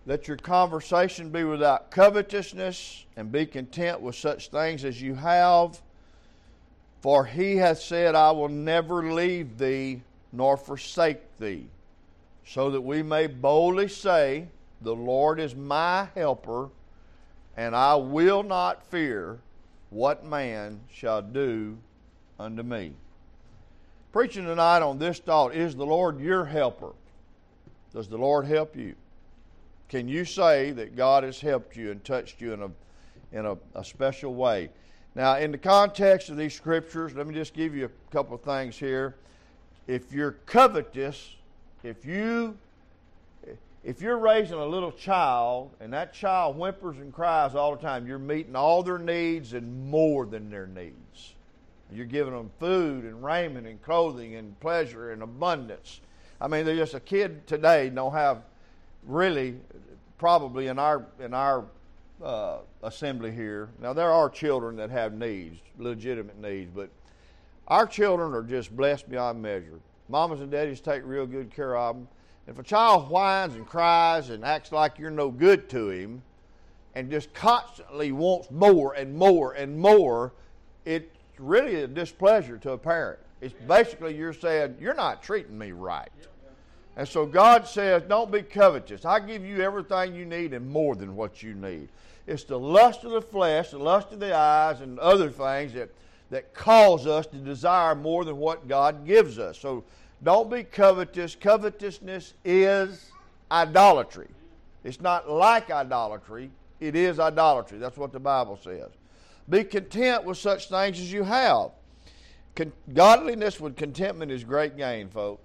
Let your conversation be without covetousness, and be content with such things as you have. For he hath said, I will never leave thee nor forsake thee. So that we may boldly say, the Lord is my helper, and I will not fear what man shall do unto me. Preaching tonight on this thought, is the Lord your helper? Does the Lord help you? Can you say that God has helped you and touched you in a special way? Now, in the context of these scriptures, let me just give you a couple of things here. If you're covetous, if you're raising a little child and that child whimpers and cries all the time, you're meeting all their needs and more than their needs. You're giving them food and raiment and clothing and pleasure and abundance. I mean, they're just a kid today don't have really, probably in our assembly here. Now, there are children that have needs, legitimate needs, but our children are just blessed beyond measure. Mamas and daddies take real good care of them. If a child whines and cries and acts like you're no good to him and just constantly wants more and more and more, it's really a displeasure to a parent. It's basically you're saying, you're not treating me right. And so God says, don't be covetous. I give you everything you need and more than what you need. It's the lust of the flesh, the lust of the eyes, and other things that cause us to desire more than what God gives us. So don't be covetous. Covetousness is idolatry. It's not like idolatry. It is idolatry. That's what the Bible says. Be content with such things as you have. Godliness with contentment is great gain, folks.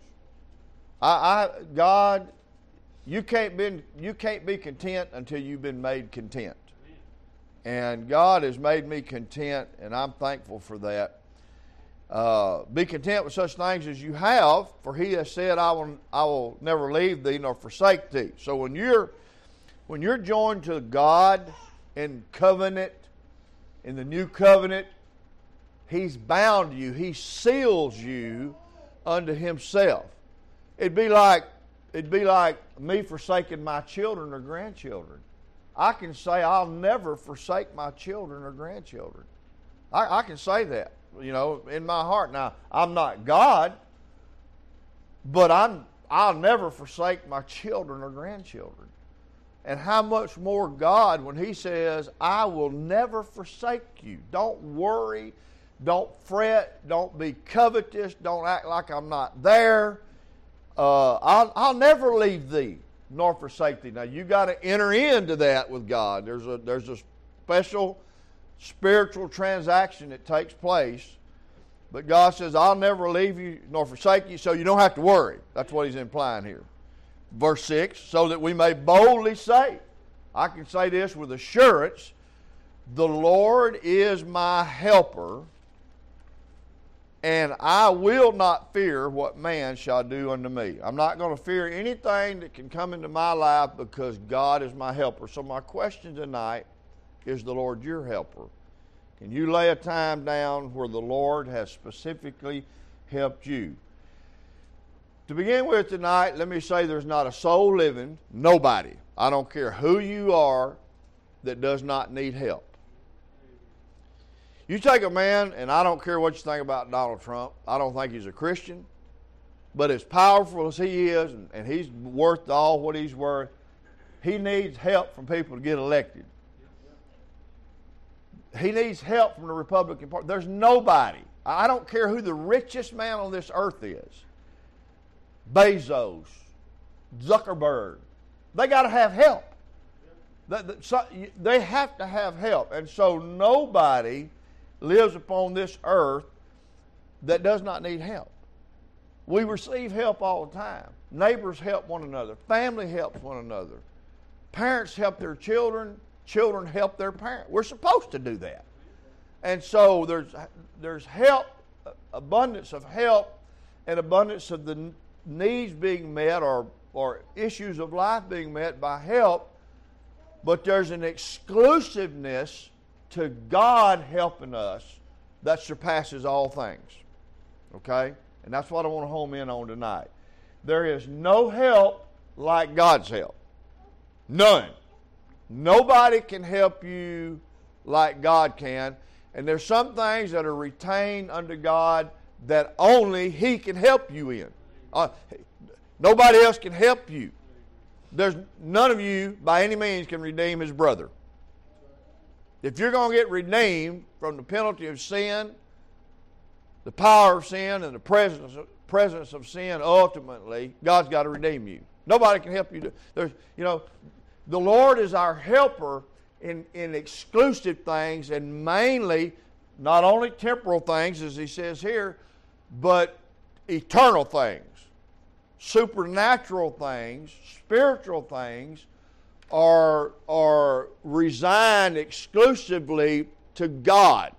You can't be content until you've been made content. And God has made me content, and I'm thankful for that. Be content with such things as you have, for he has said, I will never leave thee nor forsake thee. So when you're joined to God in covenant, in the new covenant, he's bound you. He seals you unto himself. It'd be like me forsaking my children or grandchildren. I can say I'll never forsake my children or grandchildren. I can say that, in my heart. Now, I'm not God, but I'll never forsake my children or grandchildren. And how much more God when he says, I will never forsake you. Don't worry. Don't fret. Don't be covetous. Don't act like I'm not there. I'll never leave thee nor forsake thee. Now, you got to enter into that with God. There's a special spiritual transaction that takes place. But God says, I'll never leave you nor forsake you, so you don't have to worry. That's what he's implying here. Verse 6, so that we may boldly say, I can say this with assurance, the Lord is my helper, and I will not fear what man shall do unto me. I'm not going to fear anything that can come into my life because God is my helper. So my question tonight, is the Lord your helper? Can you lay a time down where the Lord has specifically helped you? To begin with tonight, let me say there's not a soul living, nobody, I don't care who you are, that does not need help. You take a man, and I don't care what you think about Donald Trump. I don't think he's a Christian. But as powerful as he is, and he's worth all what he's worth, he needs help from people to get elected. He needs help from the Republican Party. There's nobody. I don't care who the richest man on this earth is. Bezos, Zuckerberg. They got to have help. They have to have help. And so nobody lives upon this earth that does not need help. We receive help all the time. Neighbors help one another. Family helps one another. Parents help their children. Children help their parents. We're supposed to do that. And so there's help, abundance of help, and abundance of the needs being met or issues of life being met by help. But there's an exclusiveness to God helping us that surpasses all things. Okay? And that's what I want to home in on tonight. There is no help like God's help. None. Nobody can help you like God can. And there's some things that are retained unto God that only He can help you in. Nobody else can help you. There's none of you by any means can redeem his brother. If you're going to get redeemed from the penalty of sin, the power of sin, and the presence of sin, ultimately, God's got to redeem you. Nobody can help you. The Lord is our helper in exclusive things, and mainly not only temporal things, as He says here, but eternal things, supernatural things, spiritual things are resigned exclusively to God.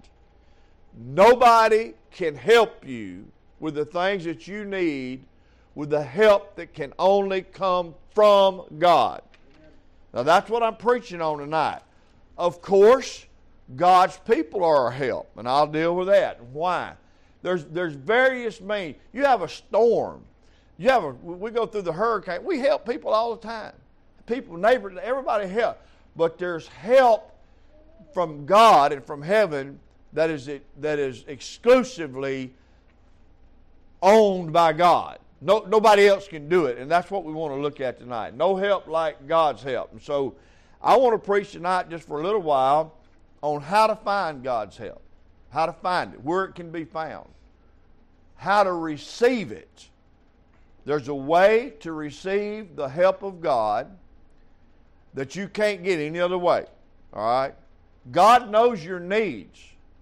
Nobody can help you with the things that you need with the help that can only come from God. Now that's what I'm preaching on tonight. Of course, God's people are our help, and I'll deal with that. Why? There's various means. You have a storm. We go through the hurricane. We help people all the time. People, neighbors, everybody help. But there's help from God and from heaven that is exclusively owned by God. Nobody else can do it, and that's what we want to look at tonight. No help like God's help. And so I want to preach tonight just for a little while on how to find God's help, how to find it, where it can be found, how to receive it. There's a way to receive the help of God that you can't get any other way. All right? God knows your needs.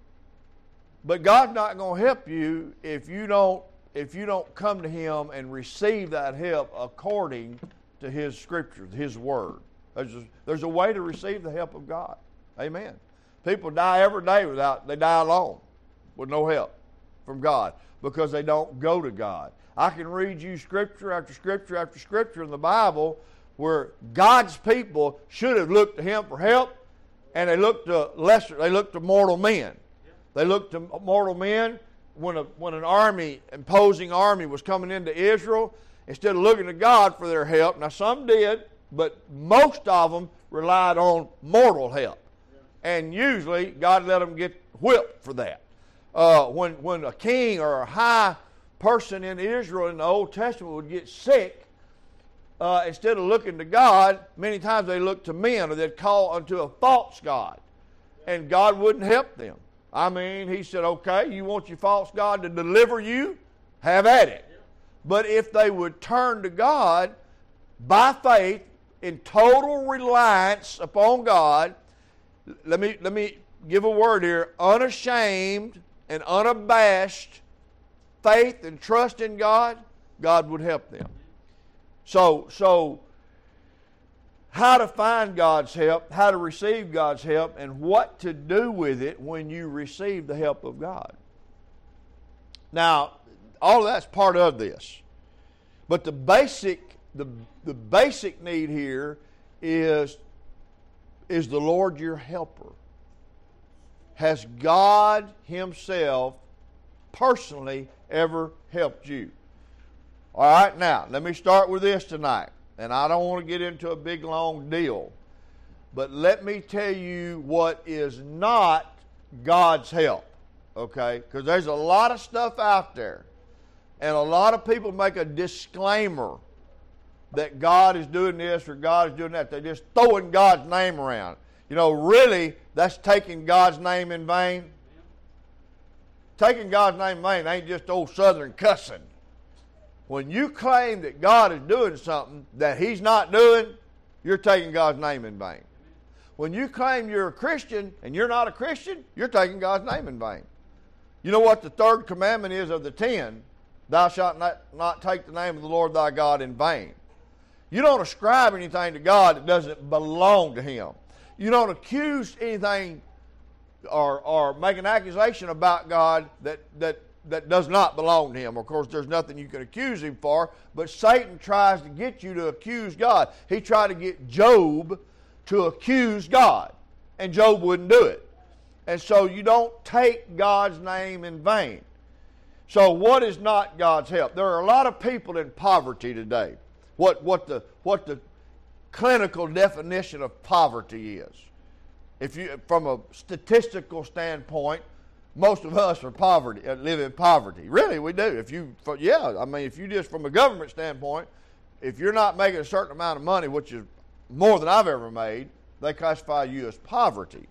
But God's not going to help you if you don't come to Him and receive that help according to His Scripture, His Word. There's a way to receive the help of God. Amen. People die every day they die alone with no help from God because they don't go to God. I can read you Scripture after Scripture after Scripture in the Bible where God's people should have looked to Him for help, and they looked to mortal men. They looked to mortal men when an imposing army was coming into Israel. Instead of looking to God for their help, now some did, but most of them relied on mortal help. And usually God let them get whipped for that. When a king or a high person in Israel in the Old Testament would get sick, instead of looking to God, many times they looked to men, or they'd call unto a false god, and God wouldn't help them. I mean, He said, okay, you want your false god to deliver you? Have at it. But if they would turn to God by faith in total reliance upon God, let me give a word here, unashamed and unabashed faith and trust in God, God would help them. So how to find God's help, how to receive God's help, and what to do with it when you receive the help of God. Now, all of that's part of this. But the basic need here is the Lord your helper. Has God Himself personally ever helped you? All right, now, let me start with this tonight. And I don't want to get into a big, long deal. But let me tell you what is not God's help. Okay? Because there's a lot of stuff out there. And a lot of people make a disclaimer that God is doing this or God is doing that. They're just throwing God's name around. Really, that's taking God's name in vain. Taking God's name in vain ain't just old Southern cussing. When you claim that God is doing something that He's not doing, you're taking God's name in vain. When you claim you're a Christian and you're not a Christian, you're taking God's name in vain. You know what the third commandment is of the 10? Thou shalt not take the name of the Lord thy God in vain. You don't ascribe anything to God that doesn't belong to Him. You don't accuse anything or make an accusation about God that does not belong to Him. Of course, there's nothing you can accuse Him for, but Satan tries to get you to accuse God. He tried to get Job to accuse God, and Job wouldn't do it. And so you don't take God's name in vain. So what is not God's help? There are a lot of people in poverty today. What the clinical definition of poverty is. If you, from a statistical standpoint, most of us are live in poverty. Really, we do. If you just from a government standpoint, if you're not making a certain amount of money, which is more than I've ever made, they classify you as poverty.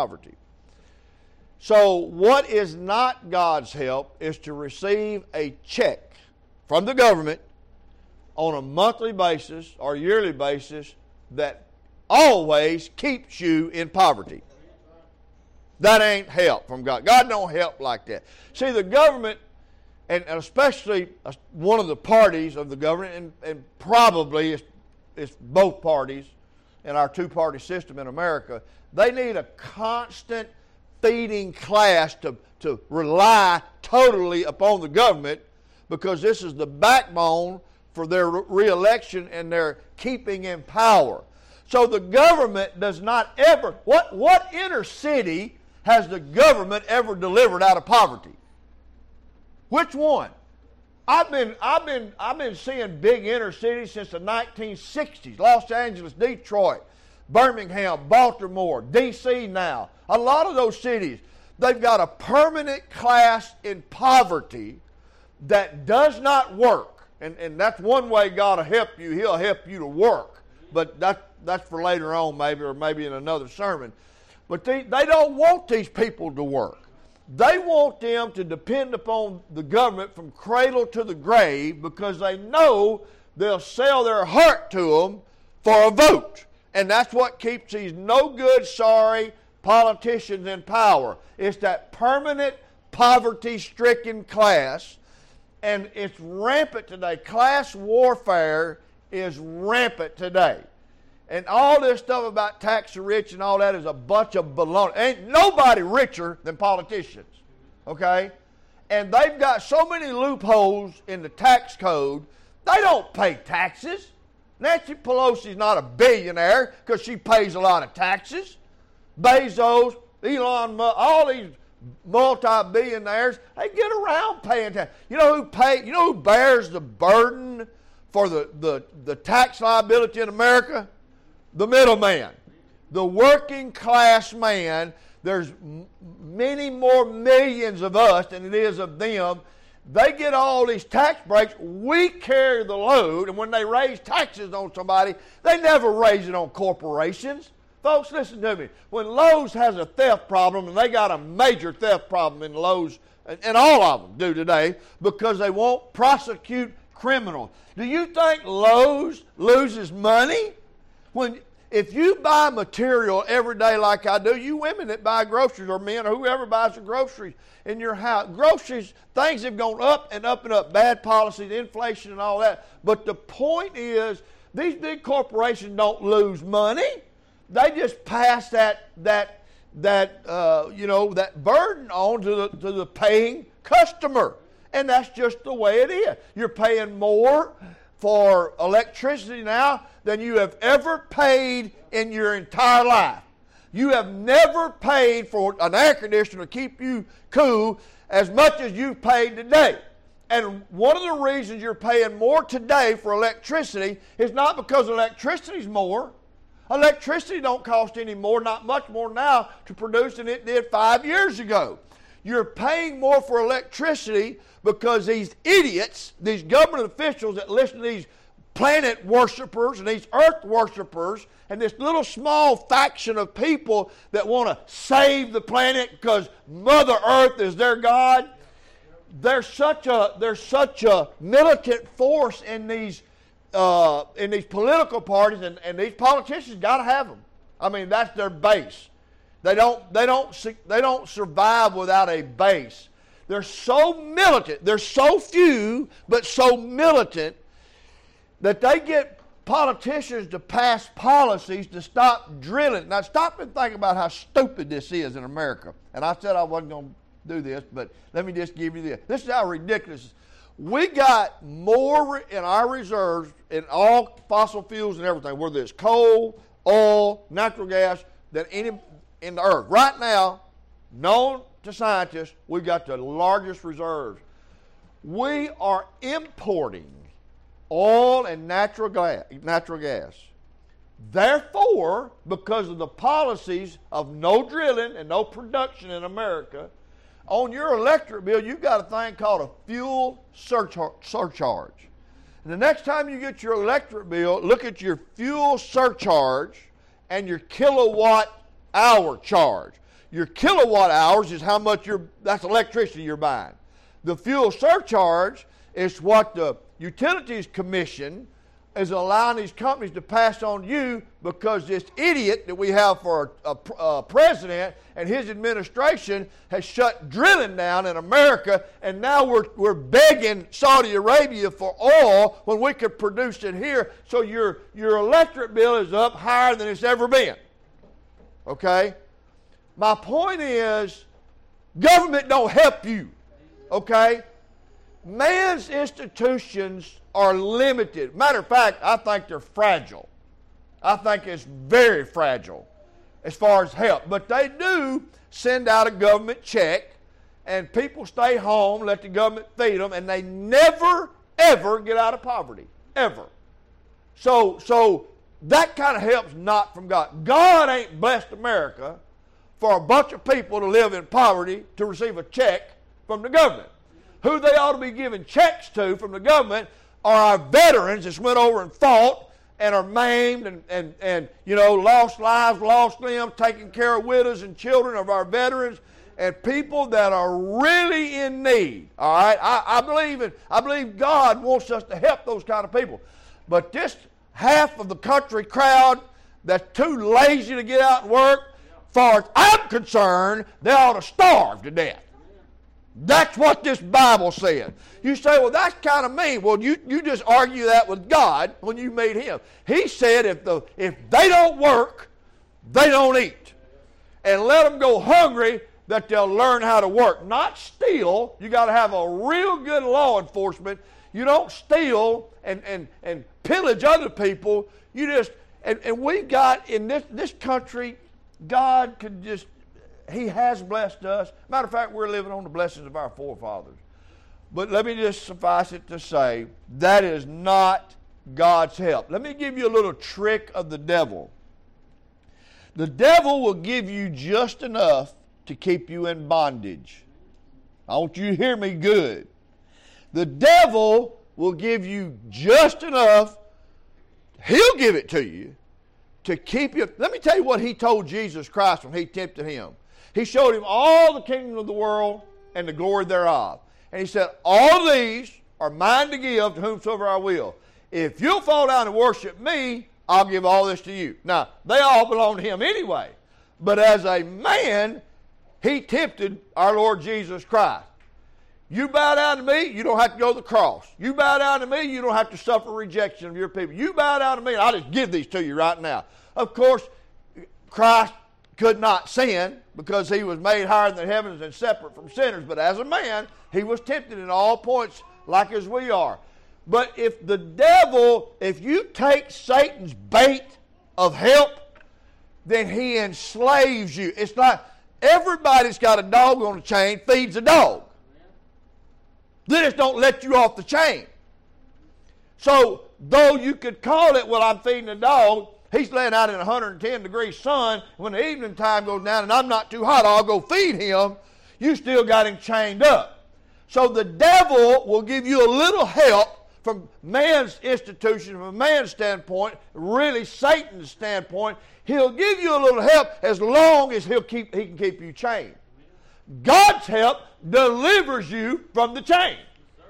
So what is not God's help is to receive a check from the government on a monthly basis or yearly basis that always keeps you in poverty. That ain't help from God. God don't help like that. See, the government, and especially one of the parties of the government, and probably it's both parties in our two-party system in America, they need a constant feeding class to rely totally upon the government, because this is the backbone for their re-election and their keeping in power. So the government does not ever, what inner city has the government ever delivered out of poverty? Which one? I've been seeing big inner cities since the 1960s. Los Angeles, Detroit, Birmingham, Baltimore, D.C. now. A lot of those cities, they've got a permanent class in poverty that does not work. And that's one way God will help you. He'll help you to work. But that's for later on maybe, or maybe in another sermon. But they don't want these people to work. They want them to depend upon the government from cradle to the grave, because they know they'll sell their heart to them for a vote. And that's what keeps these no good, sorry politicians in power. It's that permanent poverty-stricken class, and it's rampant today. Class warfare is rampant today. And all this stuff about tax the rich and all that is a bunch of baloney. Ain't nobody richer than politicians, okay? And they've got so many loopholes in the tax code, they don't pay taxes. Nancy Pelosi's not a billionaire because she pays a lot of taxes. Bezos, Elon Musk, all these multi-billionaires, they get around paying tax. You know who bears the burden for the tax liability in America? The middleman, the working class man. There's many more millions of us than it is of them. They get all these tax breaks. We carry the load, and when they raise taxes on somebody, they never raise it on corporations. Folks, listen to me. When Lowe's has a theft problem, and they got a major theft problem in Lowe's, and all of them do today, because they won't prosecute criminals. Do you think Lowe's loses money? If you buy material every day like I do, you women that buy groceries, or men, or whoever buys the groceries in your house, groceries, things have gone up and up and up, bad policies, inflation and all that. But the point is, these big corporations don't lose money. They just pass that burden on to the paying customer. And that's just the way it is. You're paying more for electricity now than you have ever paid in your entire life. You have never paid for an air conditioner to keep you cool as much as you've paid today. And one of the reasons you're paying more today for electricity is not because electricity is more. Electricity don't cost any more, not much more now to produce than it did 5 years ago. You're paying more for electricity because these idiots, these government officials that listen to these planet worshipers and these earth worshipers and this little small faction of people that want to save the planet because Mother Earth is their God. There's such a militant force in these political parties, and these politicians got to have them. I mean, that's their base. They don't survive without a base. They're so militant. They're so few, but so militant that they get politicians to pass policies to stop drilling. Now, stop and think about how stupid this is in America. And I said I wasn't going to do this, but let me just give you this. This is how ridiculous it is. We got more in our reserves in all fossil fuels and everything, whether it's coal, oil, natural gas, than any in the earth. Right now, known to scientists, we've got the largest reserves. We are importing oil and natural gas Therefore, because of the policies of no drilling and no production in America, on your electric bill, you've got a thing called a fuel surcharge. And the next time you get your electric bill, look at your fuel surcharge and your kilowatt hour charge. Your kilowatt hours is how much that's electricity you're buying. The fuel surcharge is what the Utilities Commission is allowing these companies to pass on to you, because this idiot that we have for a president and his administration has shut drilling down in America, and now we're begging Saudi Arabia for oil when we could produce it here. So your electric bill is up higher than it's ever been. Okay? My point is, government don't help you. Okay? Man's institutions are limited. Matter of fact, I think they're fragile. I think it's very fragile as far as help. But they do send out a government check, and people stay home, let the government feed them, and they never, ever get out of poverty. Ever. So that kind of help's not from God. God ain't blessed America for a bunch of people to live in poverty to receive a check from the government. Who they ought to be giving checks to from the government are our veterans that went over and fought and are maimed and lost lives, lost limbs, taking care of widows and children of our veterans, and people that are really in need. All right, I believe God wants us to help those kind of people. But this half of the country crowd that's too lazy to get out and work, as far as I'm concerned, they ought to starve to death. That's what this Bible said. You say, well, that's kind of mean. Well, you just argue that with God when you meet Him. He said if they don't work, they don't eat. And let them go hungry that they'll learn how to work. Not steal. You got to have a real good law enforcement. You don't steal and pillage other people. You just, and we've got in this country, God could just, He has blessed us. Matter of fact, we're living on the blessings of our forefathers. But let me just suffice it to say, that is not God's help. Let me give you a little trick of the devil. The devil will give you just enough to keep you in bondage. I want you to hear me good. The devil will give you just enough, he'll give it to you, to keep you. Let me tell you what he told Jesus Christ when he tempted him. He showed him all the kingdom of the world and the glory thereof. And he said, all these are mine to give to whomsoever I will. If you'll fall down and worship me, I'll give all this to you. Now, they all belong to him anyway. But as a man, he tempted our Lord Jesus Christ. You bow down to me, you don't have to go to the cross. You bow down to me, you don't have to suffer rejection of your people. You bow down to me, and I'll just give these to you right now. Of course, Christ could not sin because he was made higher than the heavens and separate from sinners. But as a man, he was tempted in all points like as we are. But if the devil, if you take Satan's bait of help, then he enslaves you. It's not everybody's got a dog on a chain feeds a dog. They just don't let you off the chain. So though you could call it, well, I'm feeding a dog, he's laying out in 110 degrees sun. When the evening time goes down and I'm not too hot, I'll go feed him. You still got him chained up. So the devil will give you a little help from man's institution, from a man's standpoint, really Satan's standpoint. He'll give you a little help as long as he can keep you chained. God's help delivers you from the chain.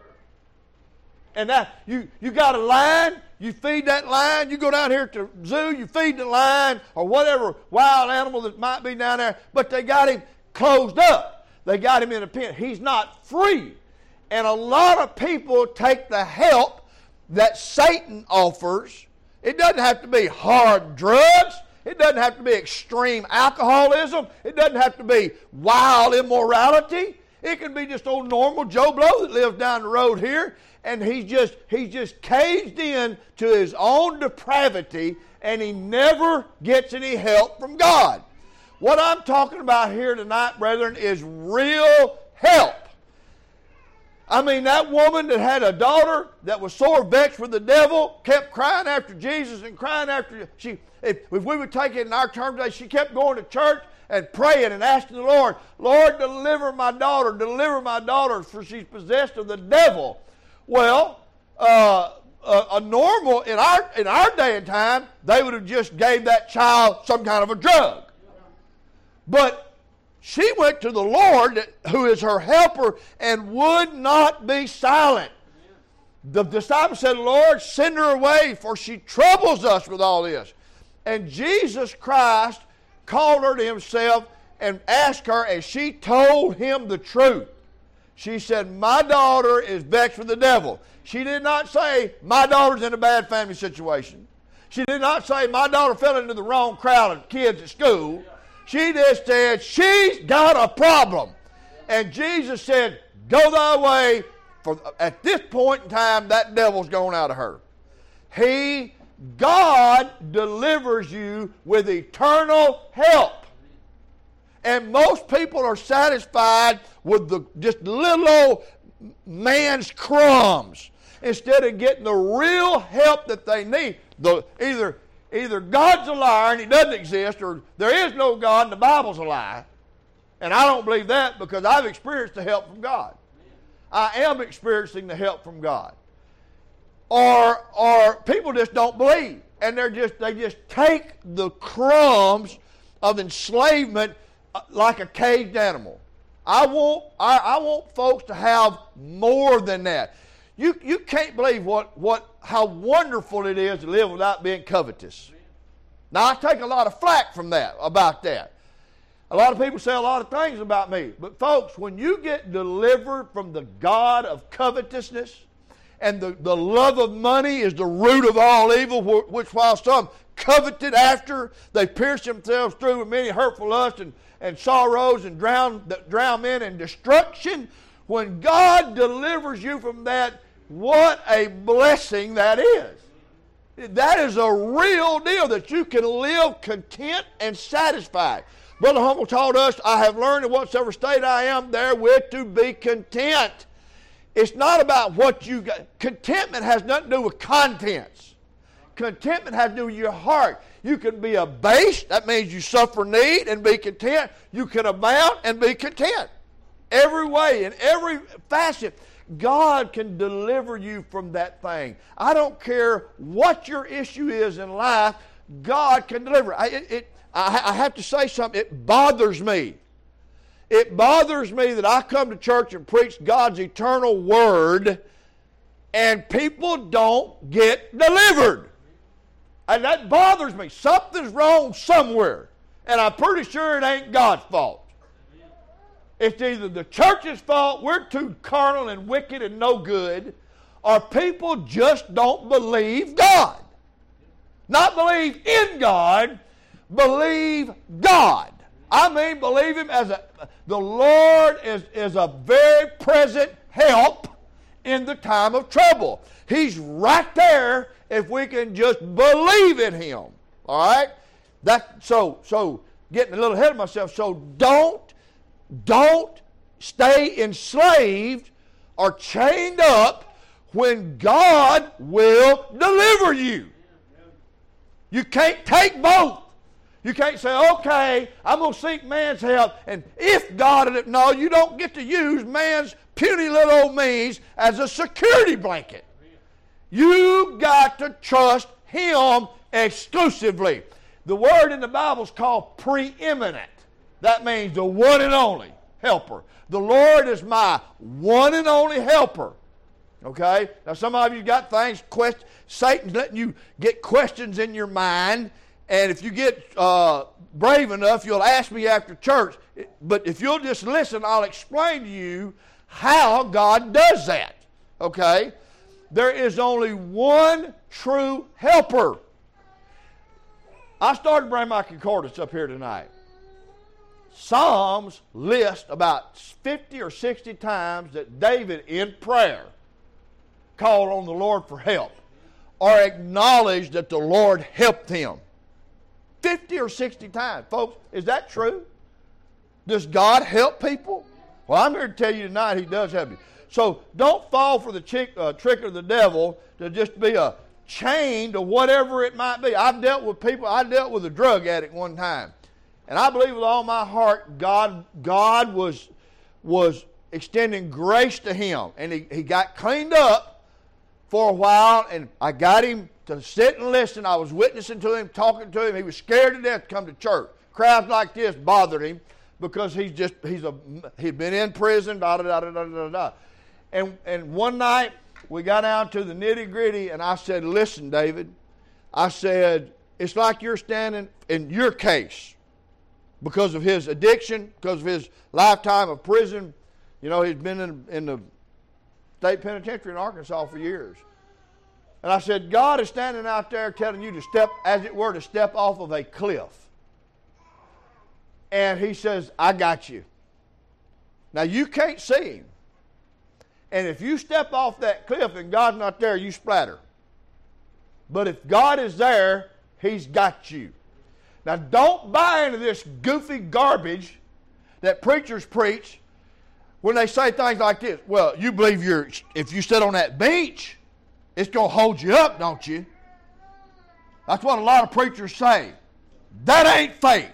And that you got a line, you feed that line, you go down here to the zoo, you feed the line or whatever wild animal that might be down there, but they got him closed up. They got him in a pen. He's not free. And a lot of people take the help that Satan offers. It doesn't have to be hard drugs. It doesn't have to be extreme alcoholism. It doesn't have to be wild immorality. It can be just old normal Joe Blow that lives down the road here, and he's just caged in to his own depravity, and he never gets any help from God. What I'm talking about here tonight, brethren, is real help. I mean, that woman that had a daughter that was sore vexed with the devil kept crying after Jesus and crying after if we would take it in our terms today, she kept going to church and praying and asking the Lord, Lord, deliver my daughter, for she's possessed of the devil. Well, a normal in our day and time, they would have just gave that child some kind of a drug. But she went to the Lord, who is her helper, and would not be silent. The disciples said, Lord, send her away, for she troubles us with all this. And Jesus Christ called her to himself and asked her, and she told him the truth. She said, my daughter is vexed with the devil. She did not say, my daughter's in a bad family situation. She did not say, my daughter fell into the wrong crowd of kids at school. She just said, she's got a problem. And Jesus said, go thy way. For at this point in time, that devil's gone out of her. God delivers you with eternal help. And most people are satisfied with just little old man's crumbs instead of getting the real help that they need. Either God's a liar and he doesn't exist, or there is no God and the Bible's a lie. And I don't believe that because I've experienced the help from God. I am experiencing the help from God. Or people just don't believe. And they just take the crumbs of enslavement like a caged animal. I want folks to have more than that. You can't believe how wonderful it is to live without being covetous. Now, I take a lot of flack about that. A lot of people say a lot of things about me. But folks, when you get delivered from the God of covetousness, and the love of money is the root of all evil, which while some coveted after, they pierced themselves through with many hurtful lusts and sorrows and drown men in destruction. When God delivers you from that, what a blessing that is. That is a real deal, that you can live content and satisfied. Brother Humble taught us, I have learned in whatsoever state I am therewith to be content. It's not about what you got. Contentment has nothing to do with contents. Contentment has to do with your heart. You can be abased, that means you suffer need and be content. You can abound and be content. Every way, in every facet, God can deliver you from that thing. I don't care what your issue is in life, God can deliver. I have to say something. It bothers me. It bothers me that I come to church and preach God's eternal word and people don't get delivered. And that bothers me. Something's wrong somewhere. And I'm pretty sure it ain't God's fault. It's either the church's fault, we're too carnal and wicked and no good, or people just don't believe God. Not believe in God, believe God. I mean, believe Him as the Lord is a very present help in the time of trouble. He's right there if we can just believe in Him. All right? So getting a little ahead of myself. So don't stay enslaved or chained up when God will deliver you. You can't take both. You can't say, okay, I'm going to seek man's help, and if God... No, you don't get to use man's puny little old means as a security blanket. You got to trust Him exclusively. The word in the Bible is called preeminent. That means the one and only helper. The Lord is my one and only helper. Okay? Now some of you got things, Satan's letting you get questions in your mind, and if you get brave enough, you'll ask me after church. But if you'll just listen, I'll explain to you how God does that. Okay? There is only one true helper. I started to bring my concordance up here tonight. Psalms list about 50 or 60 times that David in prayer called on the Lord for help or acknowledged that the Lord helped him. 50 or 60 times. Folks, is that true? Does God help people? Well, I'm here to tell you tonight He does help you. So don't fall for the trick of the devil to just be a chain to whatever it might be. I've dealt with people. I dealt with a drug addict one time. And I believe with all my heart God was extending grace to him. And he got cleaned up for a while, and I got him to sit and listen. I was witnessing to him, talking to him. He was scared to death to come to church. Crowds like this bothered him because he'd been in prison, da-da-da-da-da-da-da. And one night, we got down to the nitty-gritty, and I said, listen, David, I said, it's like you're standing in your case because of his addiction, because of his lifetime of prison. You know, he's been in the state penitentiary in Arkansas for years. And I said, God is standing out there telling you to step, as it were, to step off of a cliff. And he says, I got you. Now, you can't see him. And if you step off that cliff and God's not there, you splatter. But if God is there, he's got you. Now, don't buy into this goofy garbage that preachers preach when they say things like this. Well, you believe if you sit on that beach, it's going to hold you up, don't you? That's what a lot of preachers say. That ain't faith.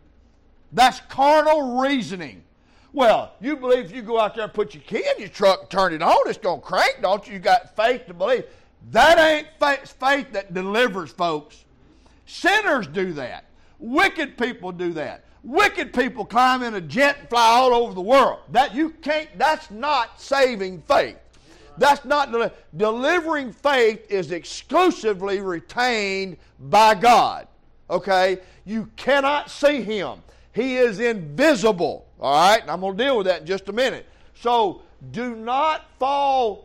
That's carnal reasoning. Well, you believe if you go out there and put your key in your truck and turn it on, it's going to crank, don't you? You got faith to believe. That ain't faith that delivers, folks. Sinners do that. Wicked people do that. Wicked people climb in a jet and fly all over the world. That's not saving faith. That's not delivering faith is exclusively retained by God. Okay? You cannot see him. He is invisible. All right? And I'm going to deal with that in just a minute. So do not fall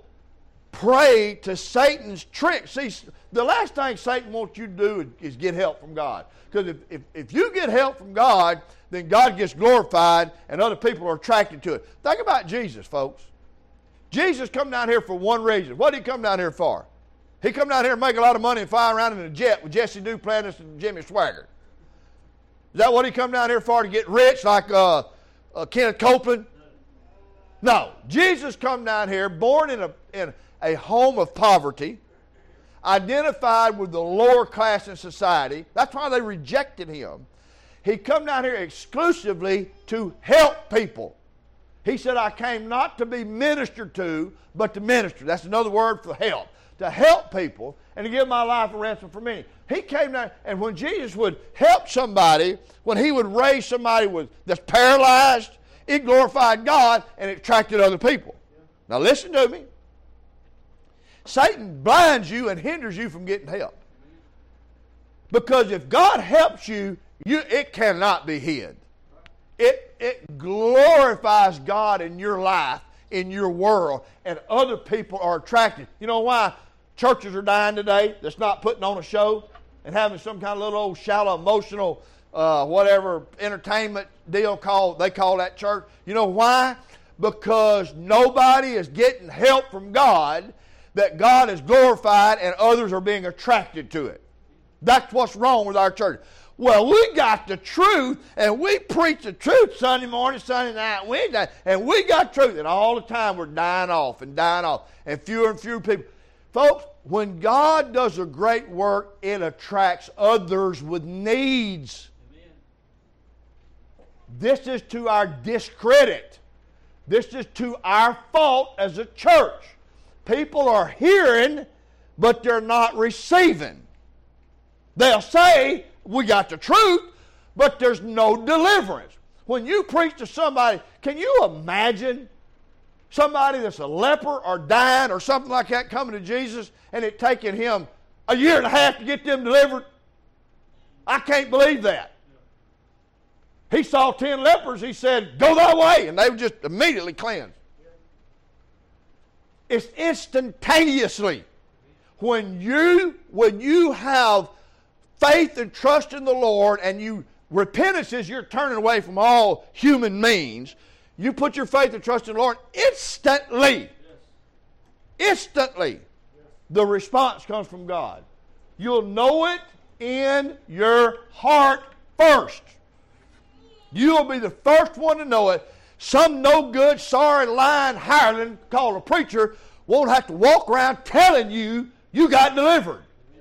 prey to Satan's tricks. See, the last thing Satan wants you to do is get help from God. Because if you get help from God, then God gets glorified and other people are attracted to it. Think about Jesus, folks. Jesus come down here for one reason. What did he come down here for? He come down here and make a lot of money and fly around in a jet with Jesse Duplantis and Jimmy Swaggart. Is that what he come down here for, to get rich like Kenneth Copeland? No. Jesus come down here, born in a home of poverty, identified with the lower class in society. That's why they rejected him. He come down here exclusively to help people. He said, I came not to be ministered to, but to minister. That's another word for help. To help people and to give my life a ransom for many. He came down, and when Jesus would help somebody, when he would raise somebody that's paralyzed, it glorified God and it attracted other people. Now listen to me. Satan blinds you and hinders you from getting help. Because if God helps you, it cannot be hid. It glorifies God in your life, in your world, and other people are attracted. You know why churches are dying today that's not putting on a show and having some kind of little old shallow emotional whatever entertainment deal they call that church? You know why? Because nobody is getting help from God, that God is glorified and others are being attracted to it. That's what's wrong with our church. Well, we got the truth, and we preach the truth Sunday morning, Sunday night, Wednesday, and we got truth. And all the time we're dying off, and fewer people. Folks, when God does a great work, it attracts others with needs. Amen. This is to our discredit. This is to our fault as a church. People are hearing, but they're not receiving. They'll say, we got the truth, but there's no deliverance. When you preach to somebody, can you imagine somebody that's a leper or dying or something like that coming to Jesus and it taking him a year and a half to get them delivered? I can't believe that. He saw 10 lepers, he said, go that way, and they were just immediately cleansed. It's instantaneously. When you have faith and trust in the Lord, and repentance is you're turning away from all human means, you put your faith and trust in the Lord, instantly, the response comes from God. You'll know it in your heart first. You'll be the first one to know it. some no good, sorry, lying hireling called a preacher won't have to walk around telling you you got delivered.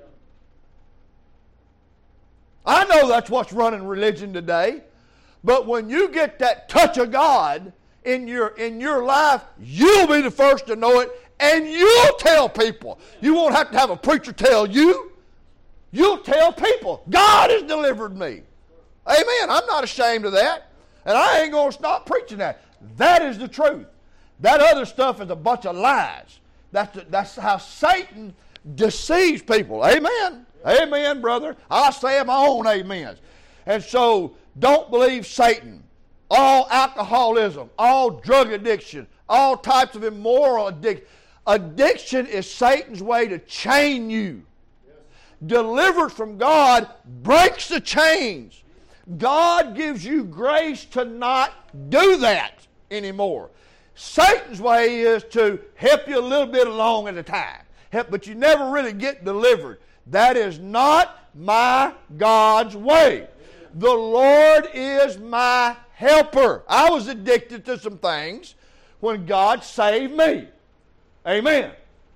I know that's what's running religion today. But when you get that touch of God in your life, you'll be the first to know it, and you'll tell people. You won't have to have a preacher tell you. You'll tell people, God has delivered me. Amen. I'm not ashamed of that. And I ain't going to stop preaching that. That is the truth. That other stuff is a bunch of lies. That's how Satan deceives people. Amen. Amen, brother. I say my own amens. And so, don't believe Satan. All alcoholism, all drug addiction, all types of immoral addiction. Addiction is Satan's way to chain you. Delivered from God breaks the chains. God gives you grace to not do that anymore. Satan's way is to help you a little bit along at a time. But you never really get delivered. That is not my God's way. The Lord is my helper. I was addicted to some things when God saved me. Amen.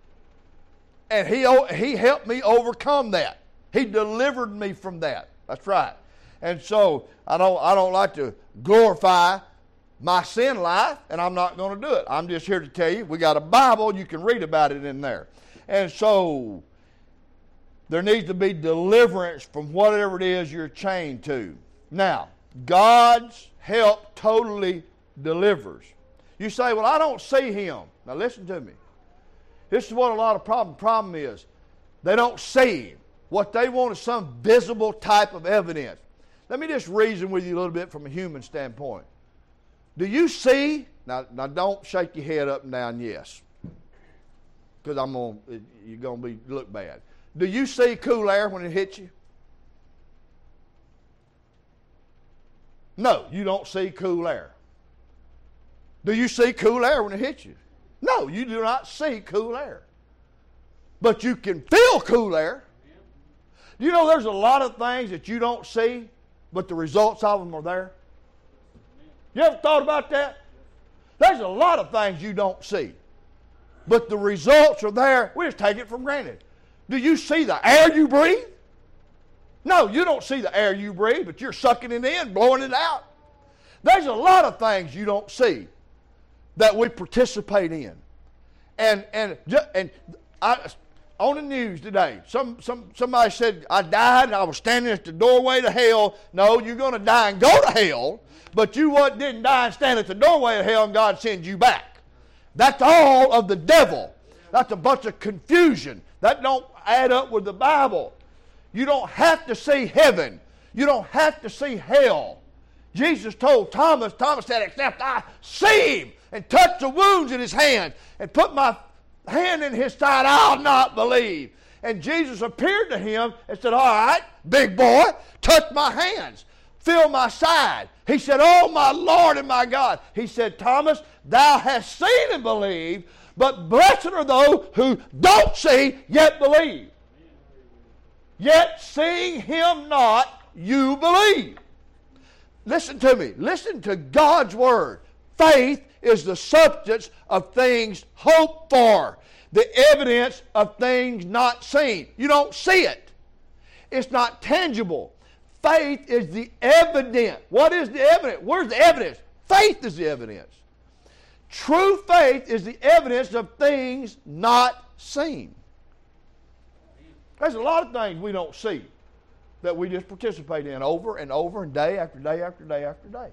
And He helped me overcome that. He delivered me from that. That's right. And so I don't like to glorify my sin life, and I'm not going to do it. I'm just here to tell you, we got a Bible, you can read about it in there. And so there needs to be deliverance from whatever it is you're chained to. Now, God's help totally delivers. You say, well, I don't see Him. Now listen to me. This is what a lot of problem is. They don't see Him. What they want is some visible type of evidence. Let me just reason with you a little bit from a human standpoint. Do you see? Now don't shake your head up and down yes. Because you're going to look bad. Do you see cool air when it hits you? No, you don't see cool air. Do you see cool air when it hits you? No, you do not see cool air. But you can feel cool air. You know there's a lot of things that you don't see, but the results of them are there? You ever thought about that? There's a lot of things you don't see, but the results are there. We just take it for granted. Do you see the air you breathe? No, you don't see the air you breathe, but you're sucking it in, blowing it out. There's a lot of things you don't see that we participate in. And on the news today, somebody said, I died and I was standing at the doorway to hell. No, you're going to die and go to hell, but you didn't die and stand at the doorway of hell and God sends you back. That's all of the devil. That's a bunch of confusion. That don't add up with the Bible. You don't have to see heaven. You don't have to see hell. Jesus told Thomas said, except I see Him and touch the wounds in His hand and put my hand in His side, I'll not believe. And Jesus appeared to him and said, all right, big boy, touch my hands, feel my side. He said, oh, my Lord and my God. He said, Thomas, thou hast seen and believed, but blessed are those who don't see yet believe. Yet seeing Him not, you believe. Listen to me. Listen to God's Word. Faith is the substance of things hoped for, the evidence of things not seen. You don't see it. It's not tangible. Faith is the evidence. What is the evidence? Where's the evidence? Faith is the evidence. True faith is the evidence of things not seen. There's a lot of things we don't see that we just participate in over and over and day after day after day after day.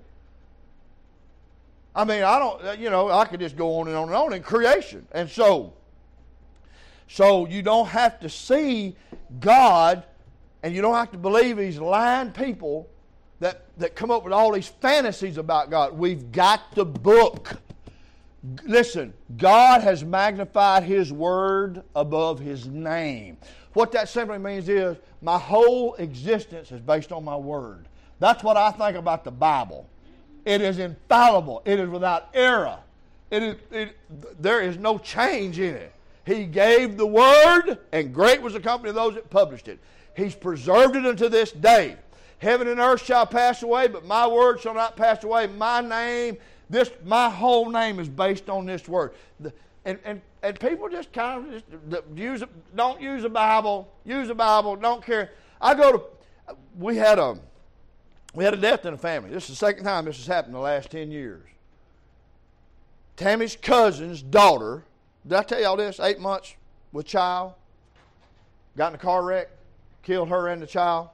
I mean, I could just go on and on and on in creation. And so you don't have to see God, and you don't have to believe these lying people that come up with all these fantasies about God. We've got the book. Listen, God has magnified His Word above His name. What that simply means is my whole existence is based on my Word. That's what I think about the Bible. It is infallible. It is without error. There is no change in it. He gave the Word, and great was the company of those that published it. He's preserved it unto this day. Heaven and earth shall pass away, but my word shall not pass away. My name, My whole name is based on this word. And people just kind of don't use the Bible, don't care. We had a death in the family. This is the second time this has happened in the last 10 years. Tammy's cousin's daughter, did I tell y'all this? 8 months with child, got in a car wreck, killed her and the child.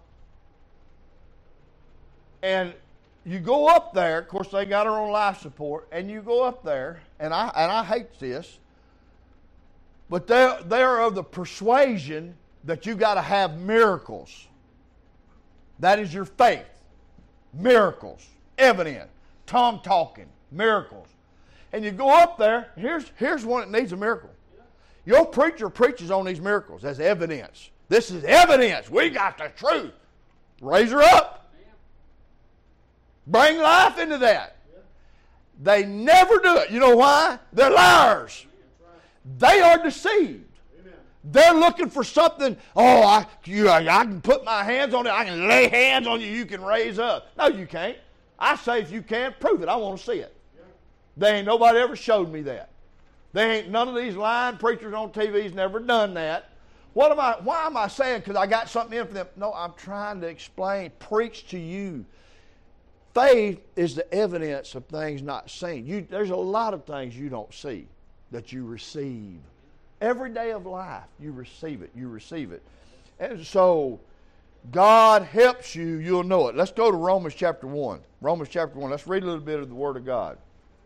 And you go up there, of course they got her on life support, and you go up there, and I hate this, but they're of the persuasion that you got to have miracles. That is your faith. Miracles, evident, tongue talking, miracles. And you go up there, here's one that needs a miracle. Your preacher preaches on these miracles as evidence. This is evidence. We got the truth. Raise her up. Bring life into that. They never do it. You know why? They're liars. They are deceived. They're looking for something. Oh, I can put my hands on it. I can lay hands on you. You can raise up. No, you can't. I say if you can, prove it. I want to see it. They ain't nobody ever showed me that. None of these lying preachers on TV's never done that. Why am I saying? Because I got something in for them. No, I'm trying to explain, preach to you. Faith is the evidence of things not seen. There's a lot of things you don't see that you receive. Every day of life, you receive it. You receive it. And so, God helps you, you'll know it. Let's go to Romans chapter 1. Romans chapter 1. Let's read a little bit of the Word of God.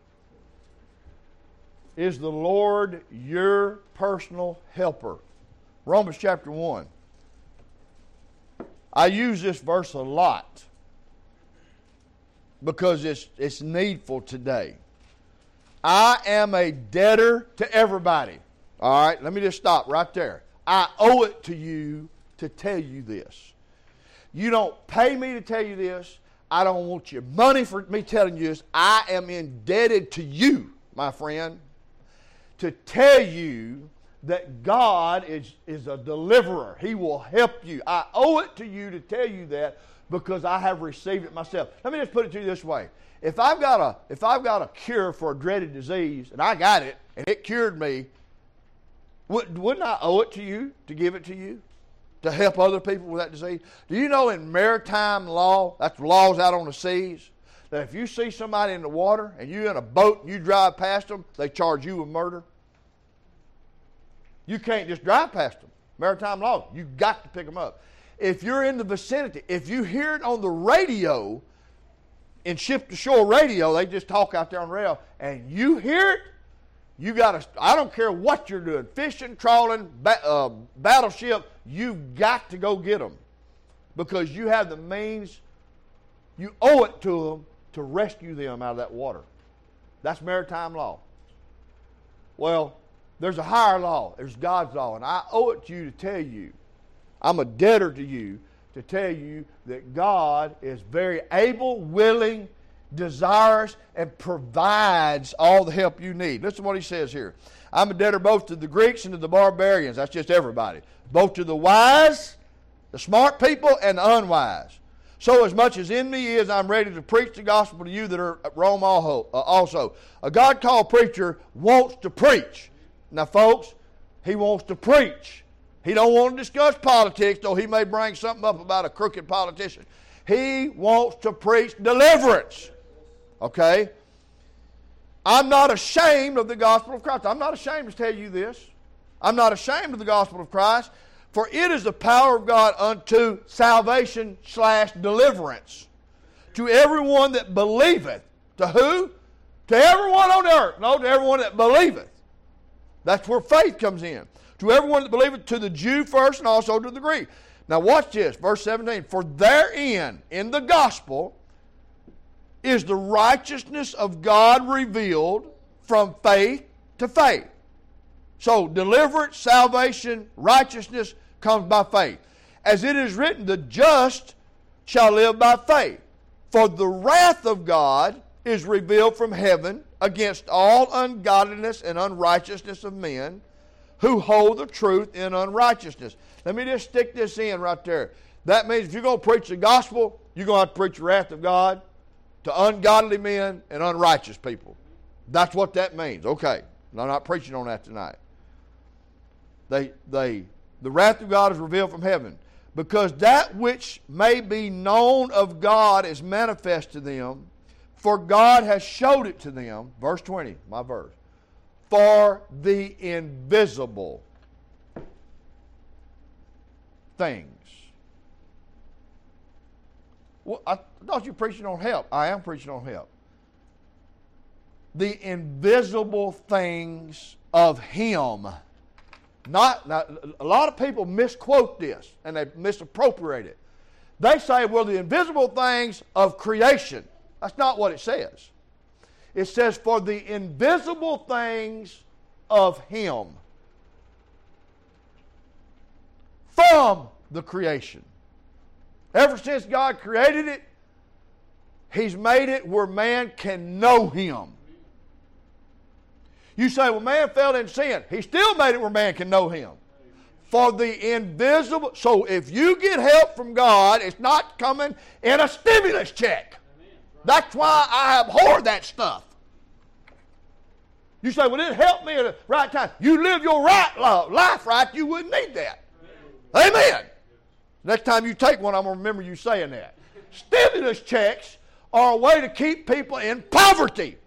Is the Lord your personal helper? Romans chapter 1. I use this verse a lot because it's needful today. I am a debtor to everybody. All right, let me just stop right there. I owe it to you to tell you this. You don't pay me to tell you this. I don't want your money for me telling you this. I am indebted to you, my friend, to tell you that God is a deliverer. He will help you. I owe it to you to tell you that because I have received it myself. Let me just put it to you this way. If I've got a cure for a dreaded disease, and I got it, and it cured me, wouldn't I owe it to you to give it to you? To help other people with that disease? Do you know in maritime law, that's laws out on the seas, that if you see somebody in the water and you're in a boat and you drive past them, they charge you with murder? You can't just drive past them. Maritime law, you've got to pick them up. If you're in the vicinity, if you hear it on the radio, in ship-to-shore radio, they just talk out there on the rail, and you hear it, you got to, I don't care what you're doing, fishing, trawling, battleship, you've got to go get them because you have the means, you owe it to them to rescue them out of that water. That's maritime law. Well, there's a higher law. There's God's law, and I owe it to you to tell you, I'm a debtor to you to tell you that God is very able, willing, desires, and provides all the help you need. Listen to what he says here. I'm a debtor both to the Greeks and to the barbarians. That's just everybody. Both to the wise, the smart people, and the unwise. So as much as in me is, I'm ready to preach the gospel to you that are at Rome also. A God-called preacher wants to preach. Now, folks, he wants to preach. He don't want to discuss politics, though he may bring something up about a crooked politician. He wants to preach deliverance. Okay? I'm not ashamed of the gospel of Christ. I'm not ashamed to tell you this. I'm not ashamed of the gospel of Christ, for it is the power of God unto salvation / deliverance to everyone that believeth. To who? To everyone on earth. No, to everyone that believeth. That's where faith comes in. To everyone that believeth, to the Jew first and also to the Greek. Now watch this, verse 17. For therein, in the gospel, is the righteousness of God revealed from faith to faith. So deliverance, salvation, righteousness comes by faith. As it is written, the just shall live by faith. For the wrath of God is revealed from heaven against all ungodliness and unrighteousness of men who hold the truth in unrighteousness. Let me just stick this in right there. That means if you're going to preach the gospel, you're going to have to preach the wrath of God to ungodly men and unrighteous people. That's what that means. Okay. I'm not preaching on that tonight. The wrath of God is revealed from heaven, because that which may be known of God is manifest to them, for God has showed it to them. Verse 20, my verse. For the invisible things. Well, I thought you were preaching on help. I am preaching on help. The invisible things of Him. Now, a lot of people misquote this and they misappropriate it. They say, well, the invisible things of creation. That's not what it says. It says, for the invisible things of Him. From the creation. Ever since God created it, He's made it where man can know Him. You say, well, man fell in sin. He still made it where man can know Him. For the invisible. So if you get help from God, it's not coming in a stimulus check. That's why I abhor that stuff. You say, well, it helped me at the right time. You live your life right, you wouldn't need that. Amen. Next time you take one, I'm going to remember you saying that. Stimulus checks are a way to keep people in poverty.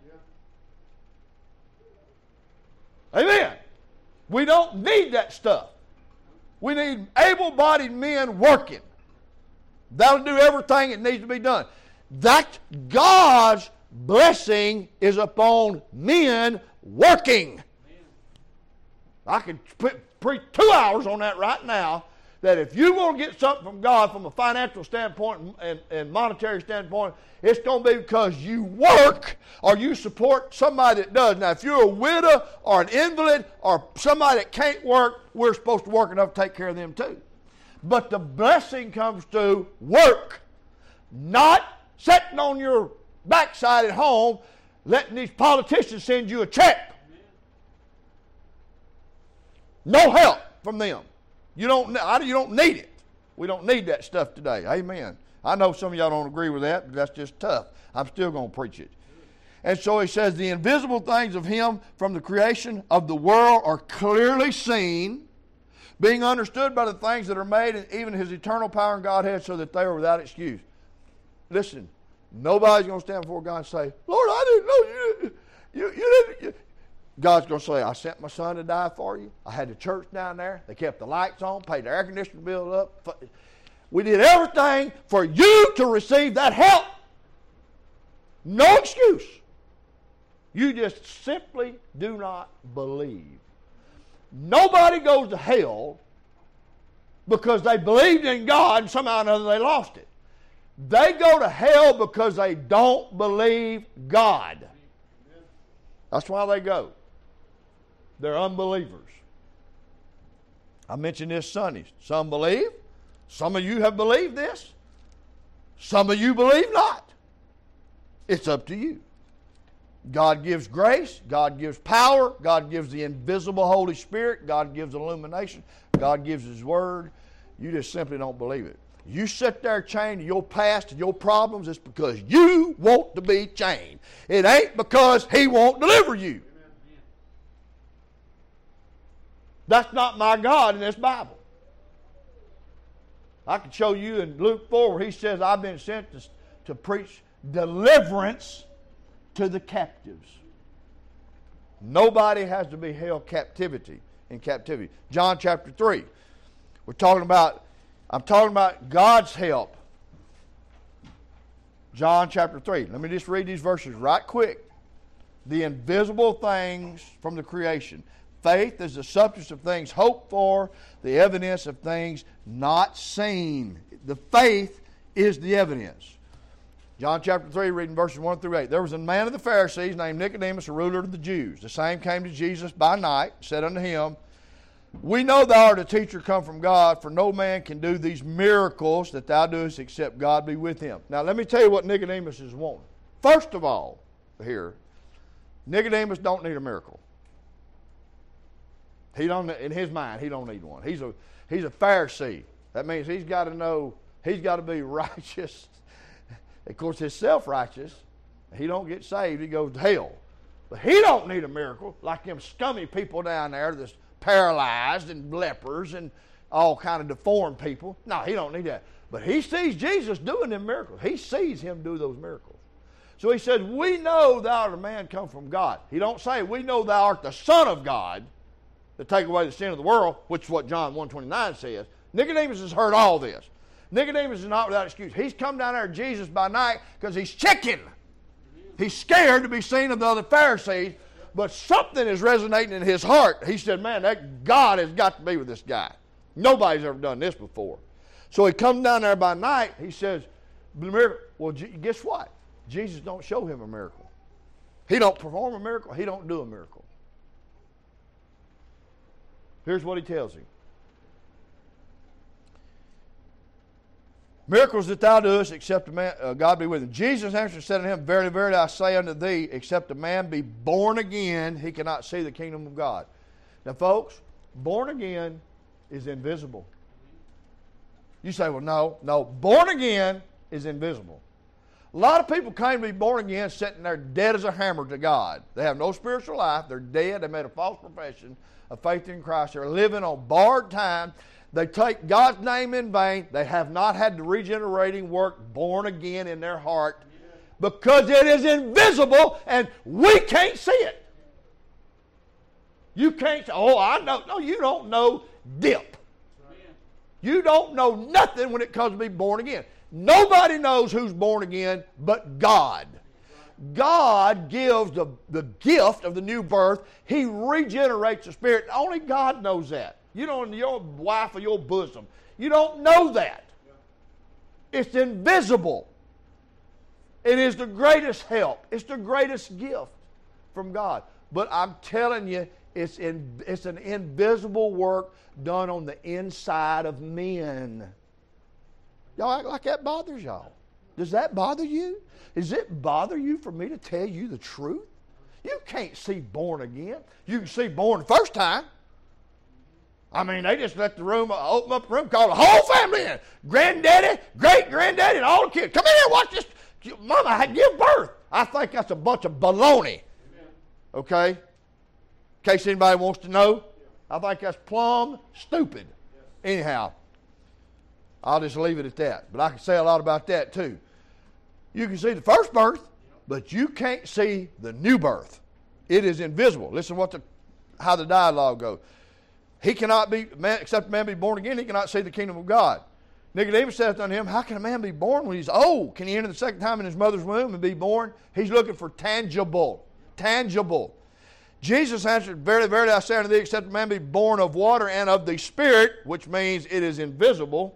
Amen. We don't need that stuff. We need able-bodied men working. That'll do everything that needs to be done. That God's blessing is upon men working. I could preach 2 hours on that right now, that if you want to get something from God from a financial standpoint and monetary standpoint, it's going to be because you work or you support somebody that does. Now, if you're a widow or an invalid or somebody that can't work, we're supposed to work enough to take care of them too. But the blessing comes through work, not sitting on your backside at home letting these politicians send you a check. No help from them. You don't need it. We don't need that stuff today. Amen. I know some of y'all don't agree with that, but that's just tough. I'm still going to preach it. And so he says, the invisible things of Him from the creation of the world are clearly seen, being understood by the things that are made, and even His eternal power and Godhead, so that they are without excuse. Listen, nobody's going to stand before God and say, Lord, I didn't know you didn't. God's going to say, I sent my Son to die for you. I had the church down there. They kept the lights on, paid the air conditioning bill up. We did everything for you to receive that help. No excuse. You just simply do not believe. Nobody goes to hell because they believed in God and somehow or another they lost it. They go to hell because they don't believe God. That's why they go. They're unbelievers. I mentioned this Sunday. Some believe. Some of you have believed this. Some of you believe not. It's up to you. God gives grace. God gives power. God gives the invisible Holy Spirit. God gives illumination. God gives His Word. You just simply don't believe it. You sit there chained to your past and your problems, it's because you want to be chained. It ain't because He won't deliver you. That's not my God in this Bible. I can show you in Luke 4 where He says, I've been sent to preach deliverance to the captives. Nobody has to be held in captivity. John chapter 3. I'm talking about God's help. John chapter 3. Let me just read these verses right quick. The invisible things from the creation. Faith is the substance of things hoped for, the evidence of things not seen. The faith is the evidence. John chapter 3, reading verses 1 through 8. There was a man of the Pharisees named Nicodemus, a ruler of the Jews. The same came to Jesus by night, said unto Him, We know thou art a teacher come from God, for no man can do these miracles that thou doest except God be with him. Now let me tell you what Nicodemus is wanting. First of all, here, Nicodemus don't need a miracle. He don't, in his mind, he don't need one. He's a Pharisee. That means he's got to know, he's got to be righteous. Of course, his self-righteous, he don't get saved, he goes to hell. But he don't need a miracle like them scummy people down there that's paralyzed and lepers and all kind of deformed people. No, he don't need that. But he sees Jesus doing them miracles. He sees him do those miracles. So he says, we know thou art a man come from God. He don't say, we know thou art the Son of God to take away the sin of the world, which is what John 1:29 says. Nicodemus has heard all this. Nicodemus is not without excuse. He's come down there to Jesus by night because he's chicken. He's scared to be seen of the other Pharisees, but something is resonating in his heart. He said, man, that God has got to be with this guy. Nobody's ever done this before. So he comes down there by night. He says, well, guess what? Jesus don't show him a miracle. He don't perform a miracle. He don't do a miracle. Here's what he tells him. Miracles that thou doest, except a man, God be with him. Jesus answered and said unto him, verily, verily, I say unto thee, except a man be born again, he cannot see the kingdom of God. Now, folks, born again is invisible. You say, well, no. Born again is invisible. A lot of people claim to be born again sitting there dead as a hammer to God. They have no spiritual life. They're dead. They made a false profession of faith in Christ. They're living on borrowed time. They take God's name in vain. They have not had the regenerating work born again in their heart because it is invisible and we can't see it. You can't say, oh, I know. No, you don't know dip. You don't know nothing when it comes to being born again. Nobody knows who's born again but God. God gives the gift of the new birth. He regenerates the spirit. Only God knows that. You don't, your wife or your bosom. You don't know that. It's invisible. It is the greatest help. It's the greatest gift from God. But I'm telling you, it's an invisible work done on the inside of men. Y'all act like that bothers y'all. Does that bother you? Does it bother you for me to tell you the truth? You can't see born again. You can see born the first time. I mean, they just let the room, open up the room, call the whole family in. Granddaddy, great-granddaddy, and all the kids. Come in here, watch this. Mama, I give birth. I think that's a bunch of baloney. Okay? In case anybody wants to know, I think that's plumb stupid. Anyhow, I'll just leave it at that. But I can say a lot about that too. You can see the first birth, but you can't see the new birth. It is invisible. Listen how the dialogue goes. He cannot be, except a man be born again, he cannot see the kingdom of God. Nicodemus saith unto him, how can a man be born when he's old? Can he enter the second time in his mother's womb and be born? He's looking for tangible. Tangible. Jesus answered, verily, verily, I say unto thee, except a man be born of water and of the Spirit, which means it is invisible,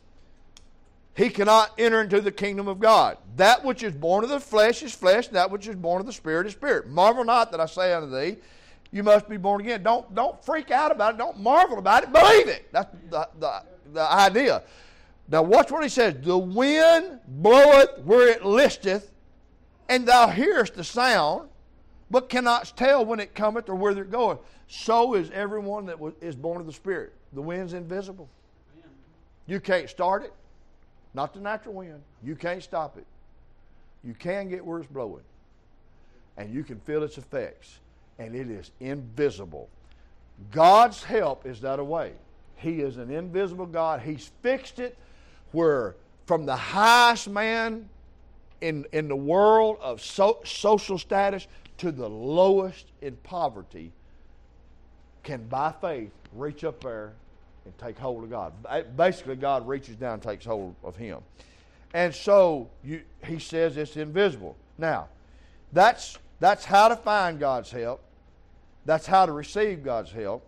he cannot enter into the kingdom of God. That which is born of the flesh is flesh, that which is born of the Spirit is spirit. Marvel not that I say unto thee, you must be born again. Don't freak out about it. Don't marvel about it. Believe it. That's the idea. Now watch what he says. The wind bloweth where it listeth, and thou hearest the sound, but cannot tell when it cometh or whither it goeth. So is everyone that is born of the Spirit. The wind's invisible. You can't start it. Not the natural wind. You can't stop it. You can get where it's blowing. And you can feel its effects. And it is invisible. God's help is that way. He is an invisible God. He's fixed it where from the highest man in the world of social status to the lowest in poverty can by faith reach up there and take hold of God. Basically, God reaches down and takes hold of him. And so he says it's invisible. Now, that's how to find God's help. That's how to receive God's help.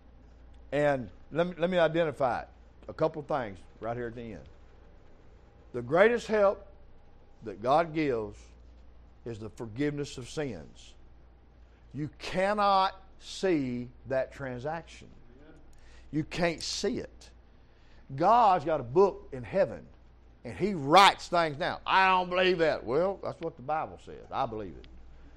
And let me identify it. A couple of things right here at the end. The greatest help that God gives is the forgiveness of sins. You cannot see that transaction. You can't see it. God's got a book in heaven, and he writes things down. I don't believe that. Well, that's what the Bible says. I believe it.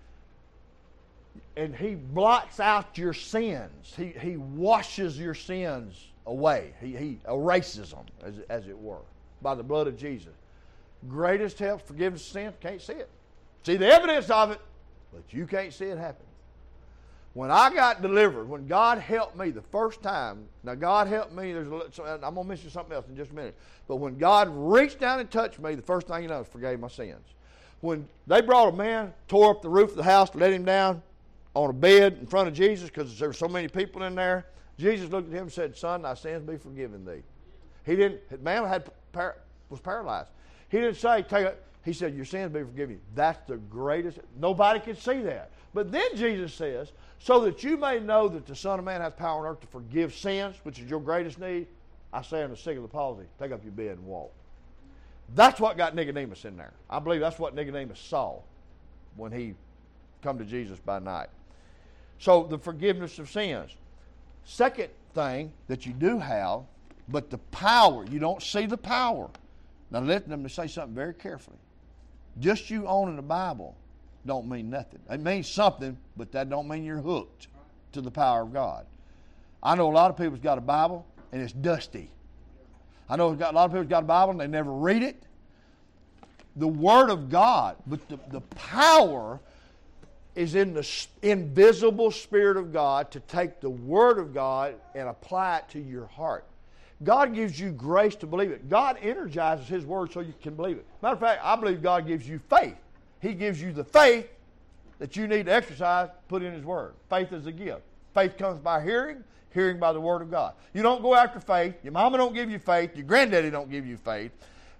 And he blots out your sins. He washes your sins away. He erases them, as it were, by the blood of Jesus. greatest help, forgiveness of sin, can't see it. See the evidence of it, but you can't see it happen. When I got delivered, when God helped me the first time, now God helped me, I'm going to mention something else in just a minute, but when God reached down and touched me, the first thing you know is forgave my sins. When they brought a man, tore up the roof of the house, let him down on a bed in front of Jesus because there were so many people in there, Jesus looked at him and said, "Son, thy sins be forgiven thee." He didn't, the man was paralyzed. He didn't say, he said, "Your sins be forgiven you." That's the greatest. Nobody can see that. But then Jesus says, "So that you may know that the Son of Man has power on earth to forgive sins," which is your greatest need, I say unto the sick of the palsy, take up your bed and walk. That's what got Nicodemus in there. I believe that's what Nicodemus saw when he come to Jesus by night. So the forgiveness of sins. Second thing that you do have, but the power, you don't see the power. Now let them say something very carefully. Just you owning the Bible don't mean nothing. It means something, but that don't mean you're hooked to the power of God. I know a lot of people's got a Bible and it's dusty. I know a lot of people's got a Bible and they never read it. The Word of God, but the power is in the invisible Spirit of God to take the Word of God and apply it to your heart. God gives you grace to believe it. God energizes His Word so you can believe it. Matter of fact, I believe God gives you faith. He gives you the faith that you need to exercise, put in His Word. Faith is a gift. Faith comes by hearing, hearing by the Word of God. You don't go after faith. Your mama don't give you faith. Your granddaddy don't give you faith.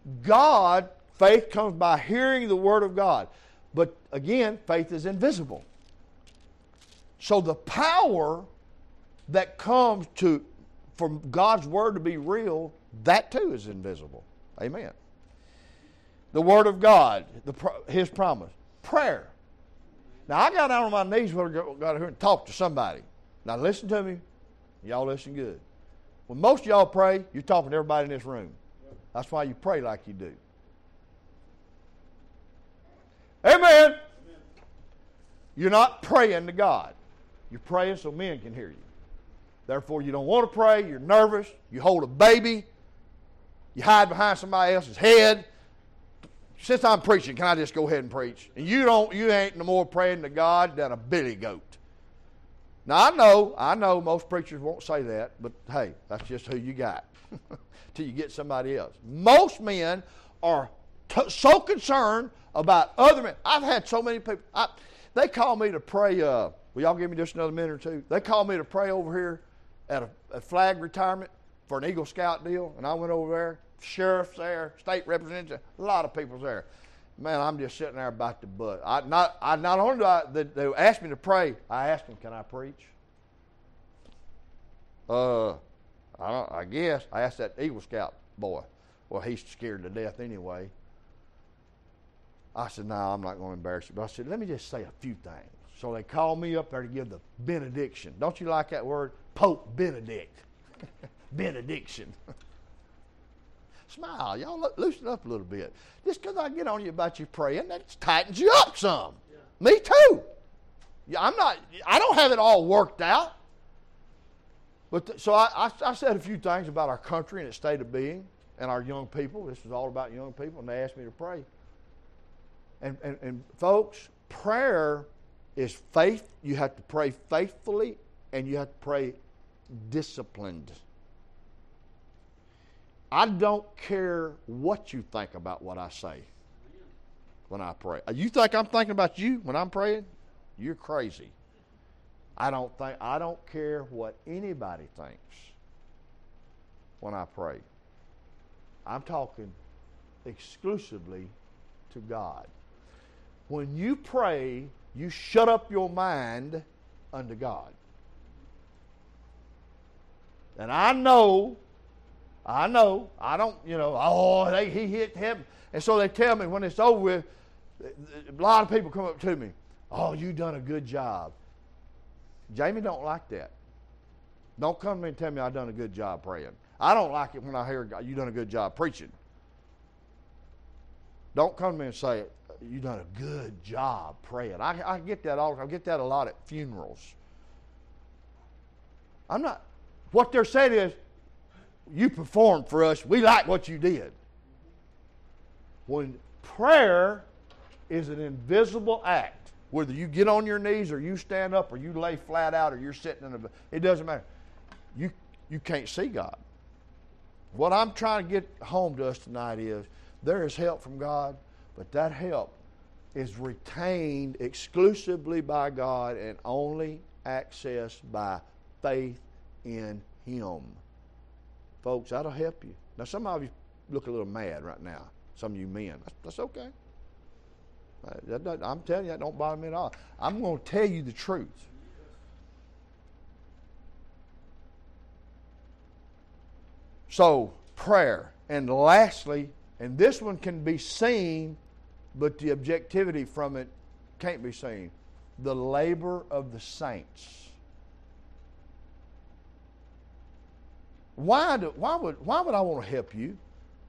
Faith comes by hearing the Word of God. But again, faith is invisible. So the power that comes from God's Word to be real, that too is invisible. Amen. The Word of God, His promise. Prayer. Now I got down on my knees when I got here and talked to somebody. Now listen to me. Y'all listen good. When most of y'all pray, you're talking to everybody in this room. That's why you pray like you do. Amen. You're not praying to God. You're praying so men can hear you. Therefore, you don't want to pray. You're nervous. You hold a baby. You hide behind somebody else's head. Since I'm preaching, can I just go ahead and preach? And you ain't no more praying to God than a billy goat. Now, I know most preachers won't say that, but hey, that's just who you got till you get somebody else. Most men are so concerned about other men. I've had so many people. They call me to pray. Will y'all give me just another minute or two? They called me to pray over here at a flag retirement for an Eagle Scout deal, and I went over there. Sheriff's there, state representative, a lot of people's there. Man, I'm just sitting there about the butt. Not only they asked me to pray, I asked them, "Can I preach?" I guess I asked that Eagle Scout boy. Well, he's scared to death anyway. I said, "No, I'm not going to embarrass you." But I said, "Let me just say a few things." So they called me up there to give the benediction. Don't you like that word? Pope Benedict. Benediction. Smile. Y'all loosen up a little bit. Just because I get on you about you praying, that tightens you up some. Yeah. Me too. I don't have it all worked out. But so I said a few things about our country and its state of being and our young people. This was all about young people, and they asked me to pray. And folks, prayer is faith. You have to pray faithfully, and you have to pray disciplined. I don't care what you think about what I say when I pray. You think I'm thinking about you when I'm praying? You're crazy. I don't care what anybody thinks when I pray. I'm talking exclusively to God. When you pray, you shut up your mind unto God. And I don't, he hit heaven. And so they tell me when it's over with, a lot of people come up to me, "Oh, you done a good job." Jamie don't like that. Don't come to me and tell me I done a good job praying. I don't like it when I hear you done a good job preaching. Don't come to me and say, "You done a good job praying." I get that all the time. I get that a lot at funerals. What they're saying is, "You performed for us. We like what you did." When prayer is an invisible act, whether you get on your knees or you stand up or you lay flat out or you're sitting in it doesn't matter. You can't see God. What I'm trying to get home to us tonight is there is help from God, but that help is retained exclusively by God and only accessed by faith in Him. Folks, that'll help you. Now, some of you look a little mad right now. Some of you men. That's okay. I'm telling you, that don't bother me at all. I'm going to tell you the truth. So, prayer. And lastly, and this one can be seen, but the objectivity from it can't be seen. The labor of the saints. Why would I want to help you?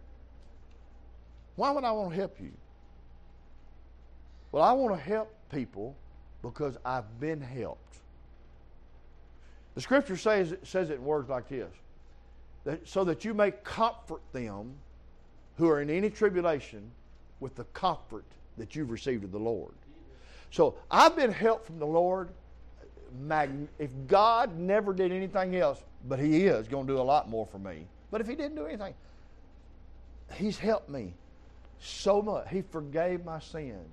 Why would I want to help you? Well, I want to help people because I've been helped. The Scripture says it in words like this, so that you may comfort them who are in any tribulation with the comfort that you've received of the Lord. So I've been helped from the Lord. If God never did anything else, but He is going to do a lot more for me. But if He didn't do anything, He's helped me so much. He forgave my sins.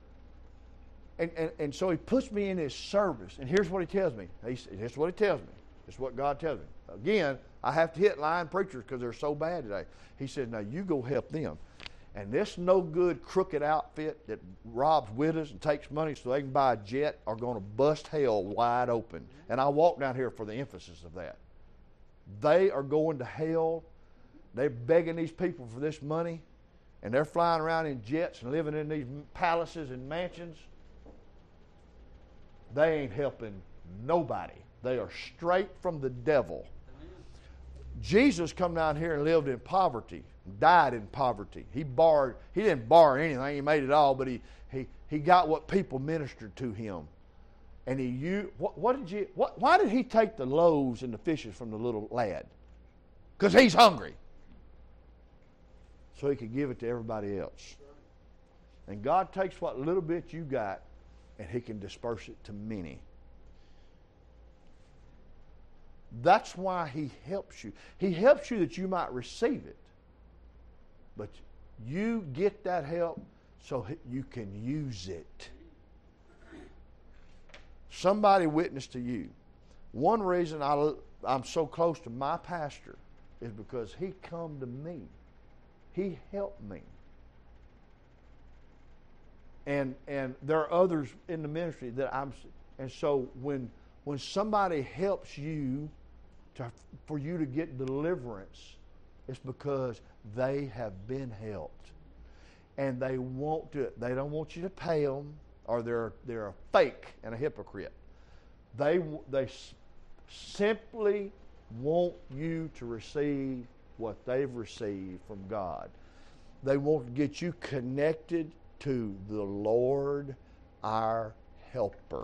And so He puts me in His service. And here's what He tells me. Here's what He tells me. It's what God tells me. Again, I have to hit lying preachers because they're so bad today. He says, now you go help them. And this no good crooked outfit that robs widows and takes money so they can buy a jet are going to bust hell wide open. And I walk down here for the emphasis of that. They are going to hell. They're begging these people for this money. And they're flying around in jets and living in these palaces and mansions. They ain't helping nobody. They are straight from the devil. Jesus come down here and lived in poverty, died in poverty. He didn't borrow anything, He made it all, but he got what people ministered to Him. And why did He take the loaves and the fishes from the little lad? Because He's hungry. So He could give it to everybody else. And God takes what little bit you got and He can disperse it to many. That's why He helps you. He helps you that you might receive it. But you get that help so you can use it. Somebody witnessed to you. One reason I'm so close to my pastor is because he come to me. He helped me. And there are others in the ministry that and so when somebody helps you for you to get deliverance, it's because they have been helped. And they won't do it. They don't want you to pay them, or they're a fake and a hypocrite. They simply want you to receive what they've received from God. They want to get you connected to the Lord, our helper.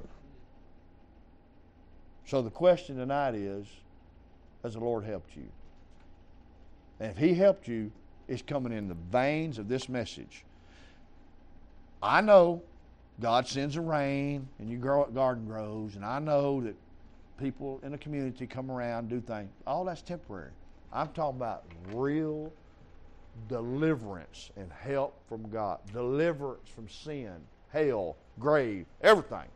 So the question tonight is, has the Lord helped you? And if He helped you, it's coming in the veins of this message. I know God sends a rain and your garden grows, and I know that people in the community come around, do things. All that's temporary. I'm talking about real deliverance and help from God. Deliverance from sin, hell, grave, everything.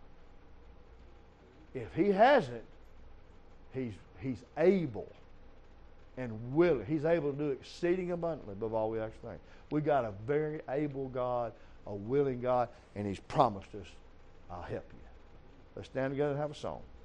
If He hasn't, He's able and willing. He's able to do exceeding abundantly above all we ask or think. We got a very able God, a willing God, and He's promised us, I'll help you. Let's stand together and have a song.